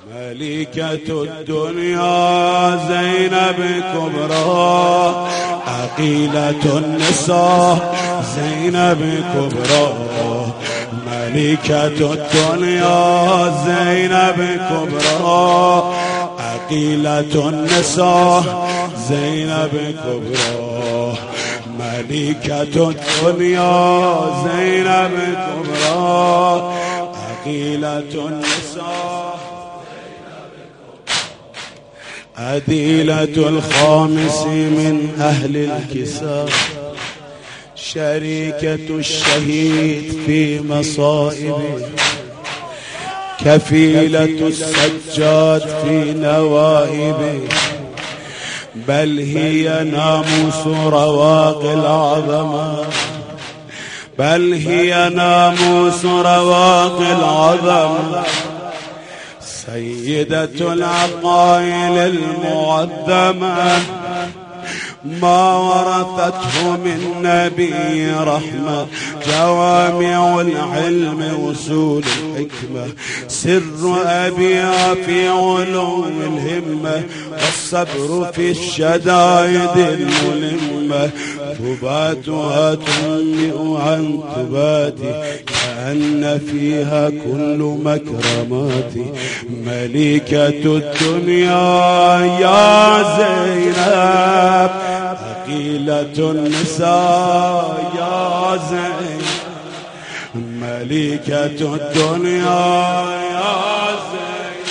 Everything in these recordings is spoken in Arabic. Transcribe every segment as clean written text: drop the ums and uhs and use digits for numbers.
ملكة الدنيا زينب كبرى، عقيلة النساء زينب كبرى. ملكة الدنيا زينب كبرى، عقيلة النساء زينب كبرى. ملكة الدنيا زينب كبرى، عقيلة النساء. عديلة الخامس من أهل الكساء، شريكة الشهيد في مصائبه، كفيلة السجاد في نوائبه. بل هي ناموس رواق العظمة، بل هي ناموس رواق العظمة. سيدة العقائل المعظمة، ما ورثته من نبي رحمة. جوامع العلم وصول الحكمة، سر أبيها في علو الهمة، والصبر في الشدائد الملمة. ثباتها تنمئ عن ثباتي، كأن فيها كل مكرماتي. ملكة الدنيا يا زينب، عقيلة النساء يا زينب. ملكة الدنيا يا زينب،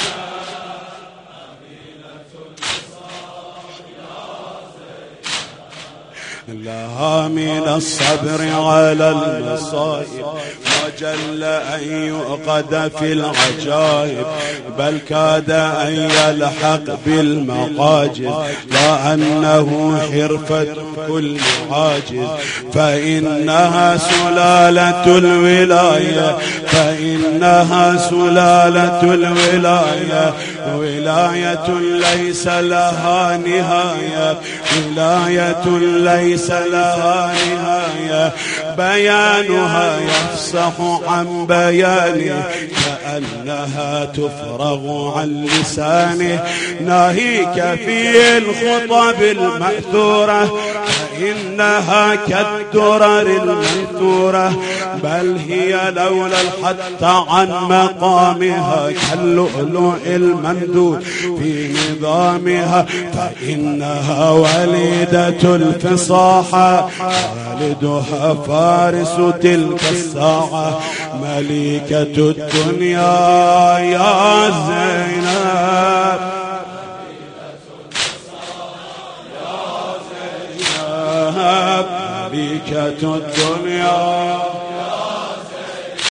عقيلة النساء يا زينب. لها من الصبر على المصائب وجل أن يؤقد في العجائب، بل كاد أن يلحق بالمقاجز، لأنه حرفة كل عاجز. فإنها سلالة الولاية، فإنها سلالة الولاية. ولاية ليس لها نهاية، ولاية ليس لها نهاية. بيانها يفصح عن بيانه، كأنها تفرغ عن لسانه. ناهيك في الخطب المأثورة، فإنها كالدرر المنثورة. بل هي لولا الحث عن مقامها، كاللؤلؤ الممدود في نظامها. فإنها وليدة الفصاحة، والدها فارس تلك الساعة. ملكة الدنيا يا زينب، ملكة الدنيا.